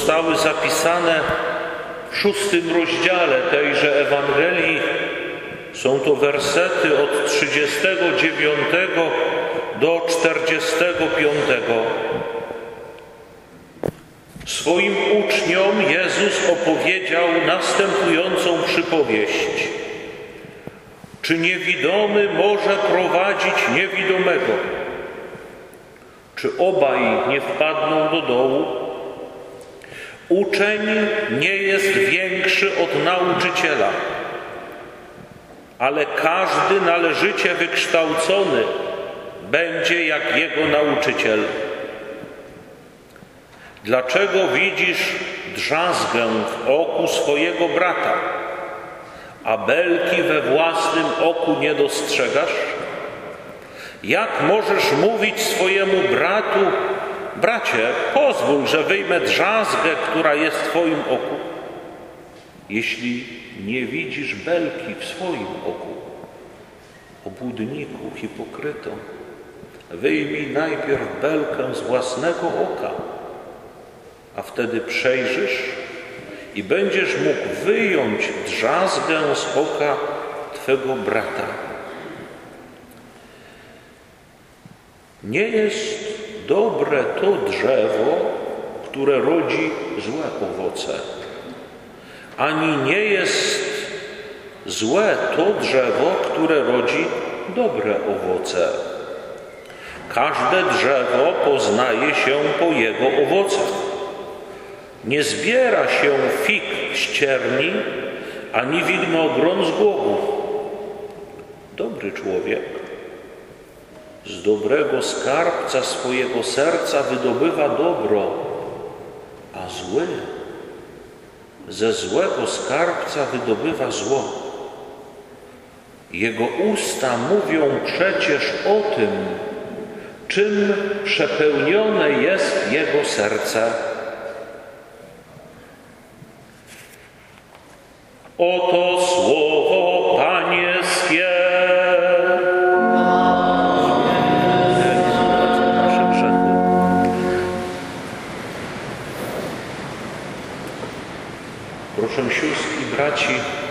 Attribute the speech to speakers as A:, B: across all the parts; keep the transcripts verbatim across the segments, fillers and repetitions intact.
A: zostały zapisane w szóstym rozdziale tejże Ewangelii. Są to wersety od trzydziestego dziewiątego do czterdziestego piątego. Swoim uczniom Jezus opowiedział następującą przypowieść. Czy niewidomy może prowadzić niewidomego? Czy obaj nie wpadną do dołu? Uczeń nie jest większy od nauczyciela, ale każdy należycie wykształcony będzie jak jego nauczyciel. Dlaczego widzisz drzazgę w oku swojego brata, a belki we własnym oku nie dostrzegasz? Jak możesz mówić swojemu bratu: bracie, pozwól, że wyjmę drzazgę, która jest w twoim oku, jeśli nie widzisz belki w swoim oku? Obłudniku, hipokryto, wyjmij najpierw belkę z własnego oka, a wtedy przejrzysz i będziesz mógł wyjąć drzazgę z oka twego brata. Nie jest dobre to drzewo, które rodzi złe owoce, ani nie jest złe to drzewo, które rodzi dobre owoce. Każde drzewo poznaje się po jego owocach. Nie zbiera się fig z cierni, ani winogron z głogów. Dobry człowiek z dobrego skarbca swojego serca wydobywa dobro, a zły ze złego skarbca wydobywa zło. Jego usta mówią przecież o tym, czym przepełnione jest jego serce. Oto słowo Pańskie. Nasze grzechy. Proszę sióstr i braci,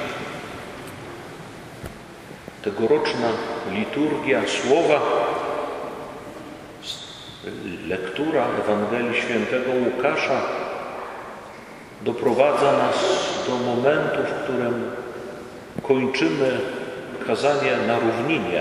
A: tegoroczna liturgia słowa, lektura Ewangelii Świętego Łukasza doprowadza nas do momentu, w którym kończymy kazanie na równinie.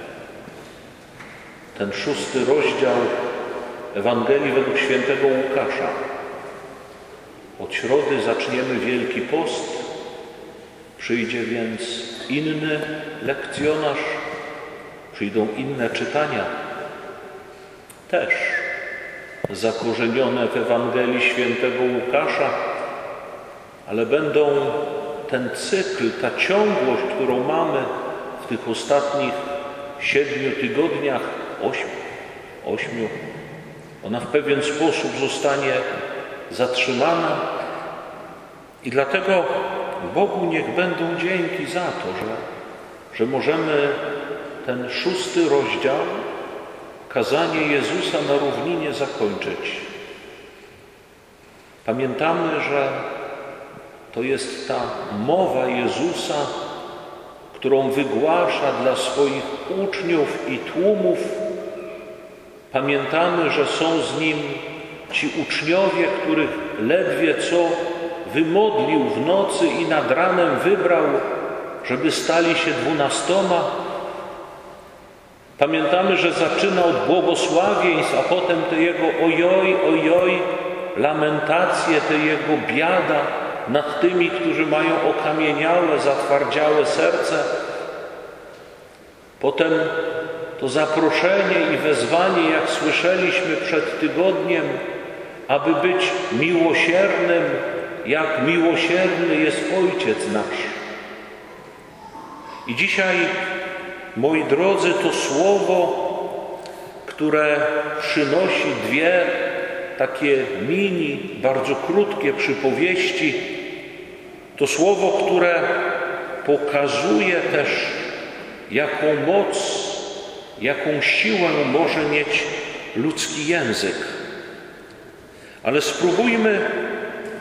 A: Ten szósty rozdział Ewangelii według Świętego Łukasza. Od środy zaczniemy Wielki Post, przyjdzie więc inny lekcjonarz, przyjdą inne czytania, też zakorzenione w Ewangelii Świętego Łukasza, ale będą ten cykl, ta ciągłość, którą mamy w tych ostatnich siedmiu tygodniach, ośmiu, ośmiu, ona w pewien sposób zostanie zatrzymana i dlatego Bogu niech będą dzięki za to, że, że możemy ten szósty rozdział, kazanie Jezusa na równinie, zakończyć. Pamiętamy, że to jest ta mowa Jezusa, którą wygłasza dla swoich uczniów i tłumów. Pamiętamy, że są z Nim ci uczniowie, których ledwie co wymodlił w nocy i nad ranem wybrał, żeby stali się dwunastoma. Pamiętamy, że zaczyna od błogosławieństw, a potem te Jego ojoj, ojoj, lamentacje, te Jego biada nad tymi, którzy mają okamieniałe, zatwardziałe serce. Potem to zaproszenie i wezwanie, jak słyszeliśmy przed tygodniem, aby być miłosiernym, jak miłosierny jest Ojciec nasz. I dzisiaj, moi drodzy, to słowo, które przynosi dwie takie mini, bardzo krótkie przypowieści, to słowo, które pokazuje też, jaką moc, jaką siłę może mieć ludzki język. Ale spróbujmy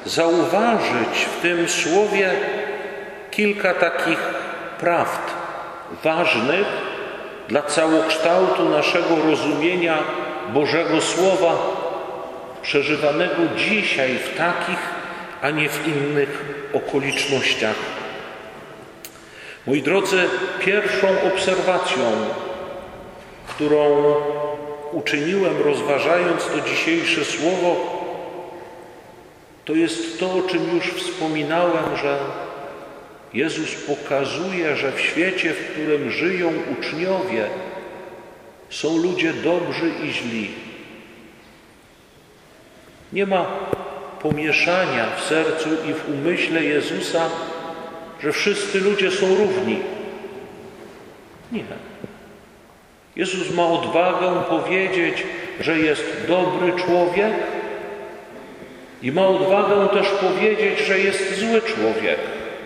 A: zauważyć w tym słowie kilka takich prawd ważnych dla całokształtu naszego rozumienia Bożego Słowa, przeżywanego dzisiaj w takich, a nie w innych okolicznościach. Moi drodzy, pierwszą obserwacją, którą uczyniłem, rozważając to dzisiejsze słowo, to jest to, o czym już wspominałem, że Jezus pokazuje, że w świecie, w którym żyją uczniowie, są ludzie dobrzy i źli. Nie ma pomieszania w sercu i w umyśle Jezusa, że wszyscy ludzie są równi. Nie. Jezus ma odwagę powiedzieć, że jest dobry człowiek i ma odwagę też powiedzieć, że jest zły człowiek.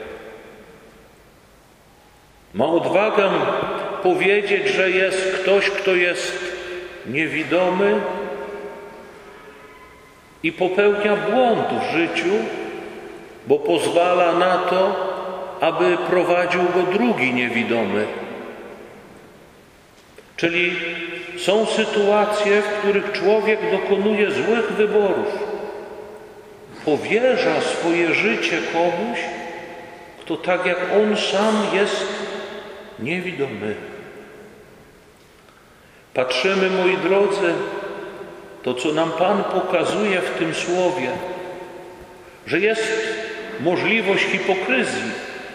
A: Ma odwagę powiedzieć, że jest ktoś, kto jest niewidomy i popełnia błąd w życiu, bo pozwala na to, aby prowadził go drugi niewidomy. Czyli są sytuacje, w których człowiek dokonuje złych wyborów. Powierza swoje życie komuś, kto tak jak on sam jest niewidomy. Patrzymy, moi drodzy, to co nam Pan pokazuje w tym słowie, że jest możliwość hipokryzji,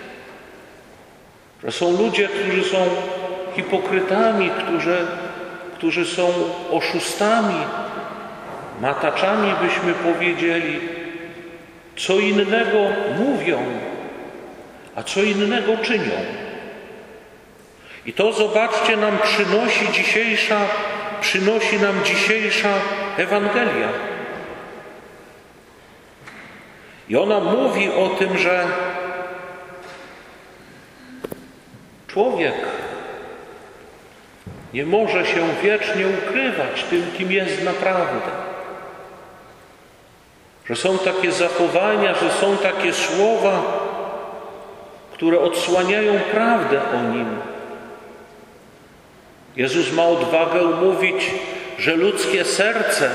A: że są ludzie, którzy są hipokrytami, którzy, którzy są oszustami, mataczami, byśmy powiedzieli, co innego mówią, a co innego czynią. I to, zobaczcie, nam przynosi dzisiejsza, przynosi nam dzisiejsza Ewangelia. I ona mówi o tym, że człowiek nie może się wiecznie ukrywać tym, kim jest naprawdę. Że są takie zachowania, że są takie słowa, które odsłaniają prawdę o nim. Jezus ma odwagę mówić, że ludzkie serce,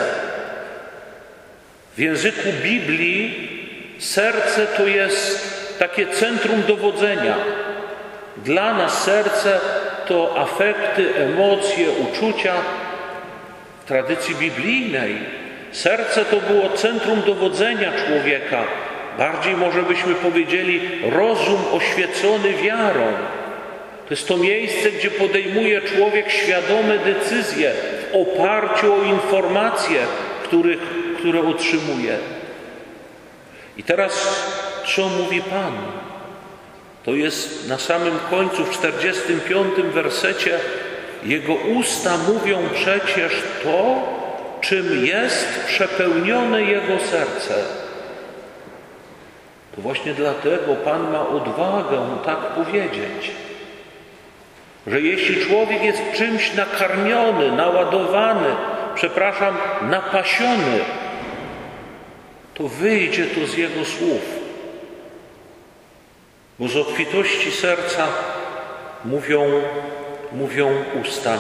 A: w języku Biblii serce to jest takie centrum dowodzenia. Dla nas serce to afekty, emocje, uczucia. W tradycji biblijnej serce to było centrum dowodzenia człowieka. Bardziej może byśmy powiedzieli rozum oświecony wiarą. To jest to miejsce, gdzie podejmuje człowiek świadome decyzje w oparciu o informacje, których, które otrzymuje. I teraz co mówi Pan? To jest na samym końcu, w czterdziestym piątym wersecie. Jego usta mówią przecież to, czym jest przepełnione jego serce. To właśnie dlatego Pan ma odwagę tak powiedzieć, że jeśli człowiek jest czymś nakarmiony, naładowany, przepraszam, napasiony, to wyjdzie to z jego słów. Bo z obfitości serca mówią, mówią usta.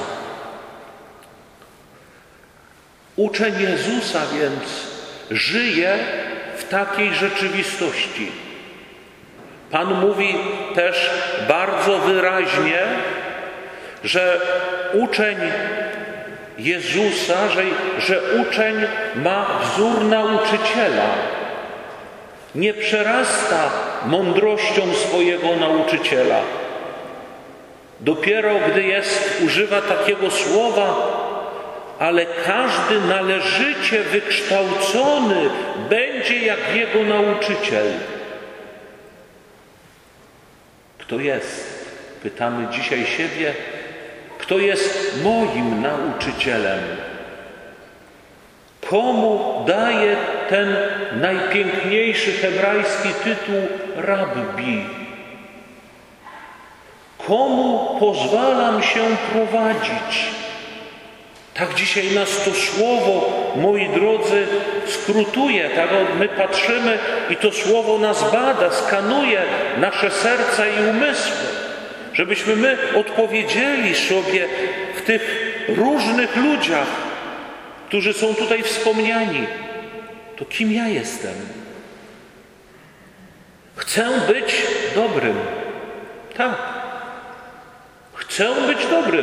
A: Uczeń Jezusa więc żyje w takiej rzeczywistości. Pan mówi też bardzo wyraźnie, że uczeń Jezusa, że, że uczeń ma wzór nauczyciela. Nie przerasta mądrością swojego nauczyciela. Dopiero gdy jest, używa takiego słowa, ale każdy należycie wykształcony będzie jak jego nauczyciel. Kto jest? Pytamy dzisiaj siebie. Kto jest moim nauczycielem? Komu daje ten najpiękniejszy hebrajski tytuł rabbi? Komu pozwalam się prowadzić? Tak dzisiaj nas to słowo, moi drodzy, skrutuje. Tak my patrzymy i to słowo nas bada, skanuje nasze serca i umysły. Żebyśmy my odpowiedzieli sobie w tych różnych ludziach, którzy są tutaj wspomniani. To kim ja jestem? Chcę być dobrym. Tak. Chcę być dobrym.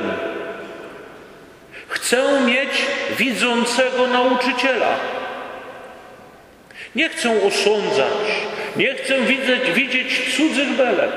A: Chcę mieć widzącego nauczyciela. Nie chcę osądzać. Nie chcę widzieć, widzieć cudzych belek.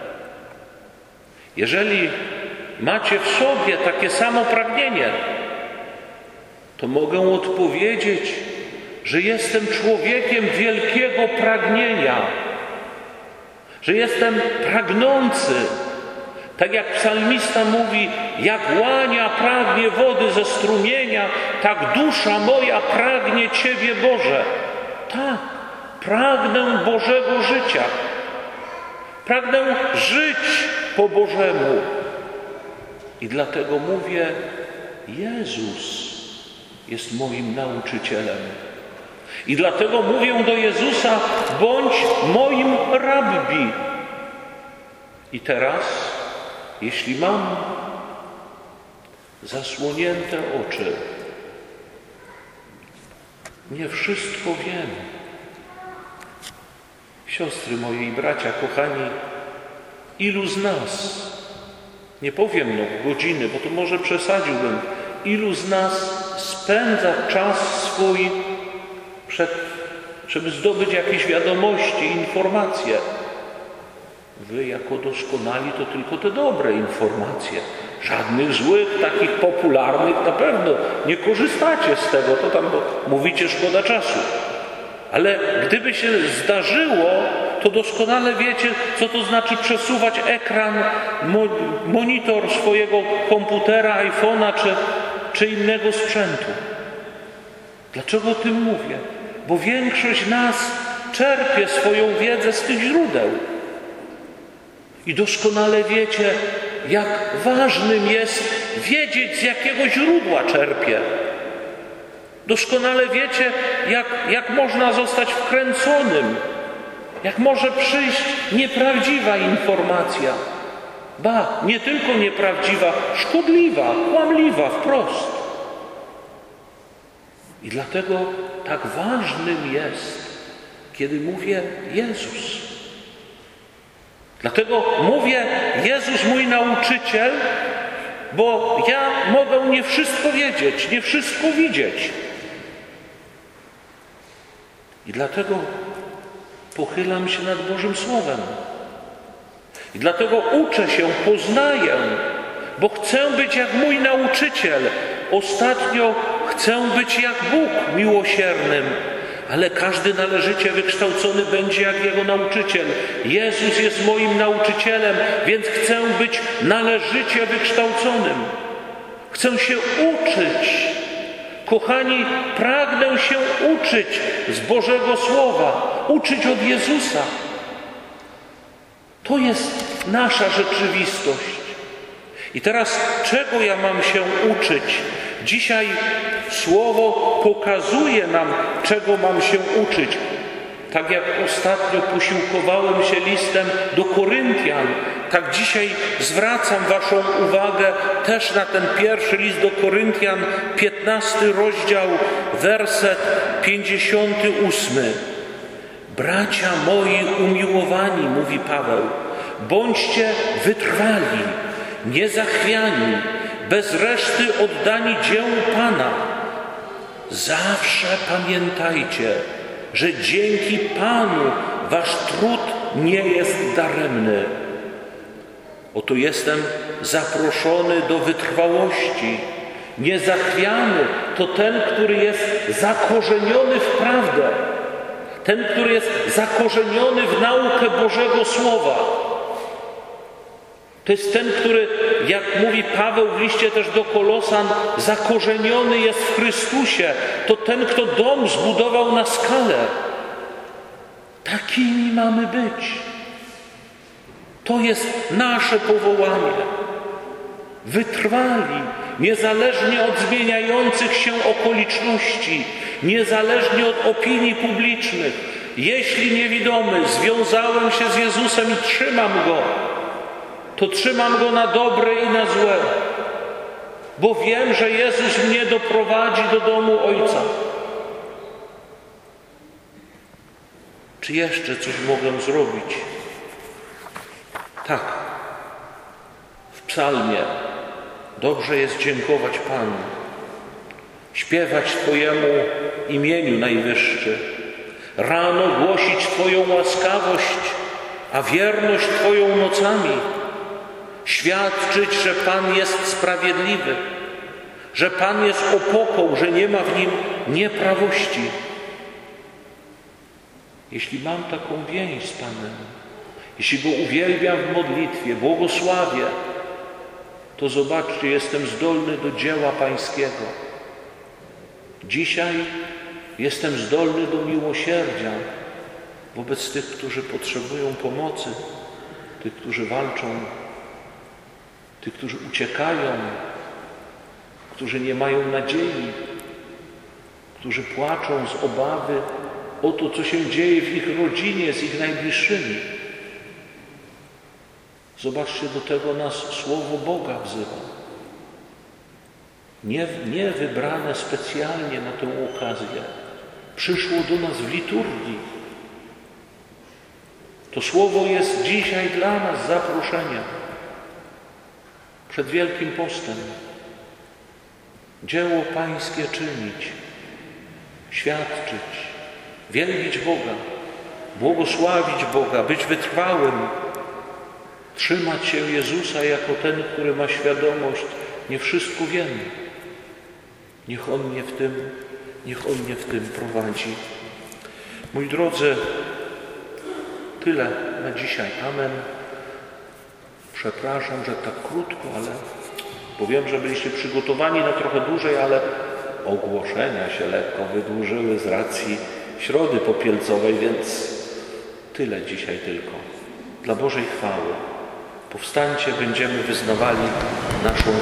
A: Jeżeli macie w sobie takie samo pragnienie, to mogę odpowiedzieć, że jestem człowiekiem wielkiego pragnienia, że jestem pragnący. Tak jak psalmista mówi, jak łania pragnie wody ze strumienia, tak dusza moja pragnie Ciebie, Boże. Tak, pragnę Bożego życia. Pragnę żyć po Bożemu. I dlatego mówię, Jezus jest moim nauczycielem. I dlatego mówię do Jezusa, bądź moim rabbi. I teraz, jeśli mam zasłonięte oczy, nie wszystko wiem. Siostry moje i bracia, kochani, ilu z nas, nie powiem no godziny, bo to może przesadziłbym, ilu z nas spędza czas swój przed, żeby zdobyć jakieś wiadomości, informacje. Wy jako doskonali to tylko te dobre informacje. Żadnych złych, takich popularnych na pewno nie korzystacie z tego, to tam mówicie szkoda czasu. Ale gdyby się zdarzyło, to doskonale wiecie, co to znaczy przesuwać ekran, mo monitor swojego komputera, iPhone'a czy, czy innego sprzętu. Dlaczego o tym mówię? Bo większość nas czerpie swoją wiedzę z tych źródeł. I doskonale wiecie, jak ważnym jest wiedzieć, z jakiego źródła czerpie. Doskonale wiecie, jak, jak można zostać wkręconym, jak może przyjść nieprawdziwa informacja. Ba, nie tylko nieprawdziwa, szkodliwa, kłamliwa wprost. I dlatego tak ważnym jest, kiedy mówię Jezus. Dlatego mówię Jezus mój nauczyciel, bo ja mogę nie wszystko wiedzieć, nie wszystko widzieć. I dlatego pochylam się nad Bożym Słowem. I dlatego uczę się, poznaję, bo chcę być jak mój nauczyciel. Ostatnio chcę być jak Bóg miłosiernym, ale każdy należycie wykształcony będzie jak Jego nauczyciel. Jezus jest moim nauczycielem, więc chcę być należycie wykształconym. Chcę się uczyć. Kochani, pragnę się uczyć z Bożego Słowa, uczyć od Jezusa. To jest nasza rzeczywistość. I teraz czego ja mam się uczyć? Dzisiaj Słowo pokazuje nam, czego mam się uczyć. Tak jak ostatnio posiłkowałem się listem do Koryntian, tak dzisiaj zwracam waszą uwagę też na ten pierwszy list do Koryntian, piętnasty rozdział, werset pięćdziesiąty ósmy. Bracia moi umiłowani, mówi Paweł, bądźcie wytrwali, niezachwiani, bez reszty oddani dziełu Pana. Zawsze pamiętajcie, że dzięki Panu wasz trud nie jest daremny. Oto jestem zaproszony do wytrwałości. Niezachwiany to ten, który jest zakorzeniony w prawdę. Ten, który jest zakorzeniony w naukę Bożego Słowa. To jest ten, który, jak mówi Paweł w liście też do Kolosan, zakorzeniony jest w Chrystusie. To ten, kto dom zbudował na skalę. Takimi mamy być. To jest nasze powołanie. Wytrwali, niezależnie od zmieniających się okoliczności, niezależnie od opinii publicznych. Jeśli niewidomy, związałem się z Jezusem i trzymam Go, to trzymam Go na dobre i na złe, bo wiem, że Jezus mnie doprowadzi do domu Ojca. Czy jeszcze coś mogę zrobić? Tak. W psalmie dobrze jest dziękować Panu, śpiewać Twojemu imieniu najwyższy, rano głosić Twoją łaskawość, a wierność Twoją nocami, świadczyć, że Pan jest sprawiedliwy, że Pan jest opoką, że nie ma w Nim nieprawości. Jeśli mam taką więź z Panem, jeśli Go uwielbiam w modlitwie, błogosławię, to zobaczcie, jestem zdolny do dzieła Pańskiego. Dzisiaj jestem zdolny do miłosierdzia wobec tych, którzy potrzebują pomocy, tych, którzy walczą, tych, którzy uciekają, którzy nie mają nadziei, którzy płaczą z obawy o to, co się dzieje w ich rodzinie, z ich najbliższymi. Zobaczcie, do tego nas Słowo Boga wzywa. Nie, nie wybrane specjalnie na tę okazję. Przyszło do nas w liturgii. To Słowo jest dzisiaj dla nas zaproszeniem przed Wielkim Postem. Dzieło Pańskie czynić, świadczyć, wielbić Boga, błogosławić Boga, być wytrwałym, trzymać się Jezusa jako ten, który ma świadomość, nie wszystko wiem. Niech On mnie w tym, niech On mnie w tym prowadzi. Moi drodzy, tyle na dzisiaj. Amen. Przepraszam, że tak krótko, ale bo wiem, że byliście przygotowani na trochę dłużej, ale ogłoszenia się lekko wydłużyły z racji Środy Popielcowej, więc tyle dzisiaj tylko. Dla Bożej chwały. Powstańcie, będziemy wyznawali naszą